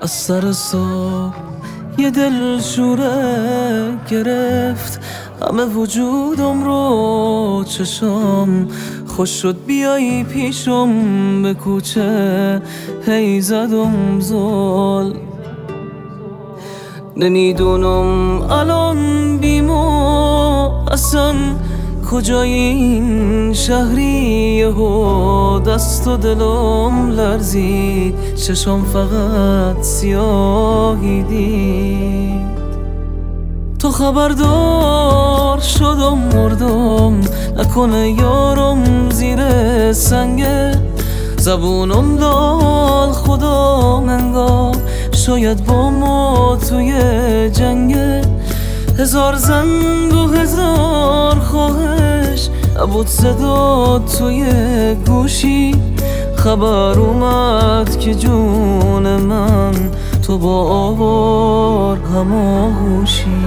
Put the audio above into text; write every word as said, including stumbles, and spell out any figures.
از سر صبح یه دل شوره گرفت همه وجودم رو، چشام خوش شد بیایی پیشم، به کوچه هی زدم زل. نمیدونم الان بیمو اصلا کجای این شهری، و دست و دلم لرزید، چشم فقط سیاهی دید. تو خبردار شدم مردم، نکنه یارم زیر سنگه، زبونم دال خدا منگاه شاید با ما توی جنگه. هزار زنگ و هزار خواهش عبود صدا توی گوشی، خبر اومد که جون من تو با آوار هماهوشی.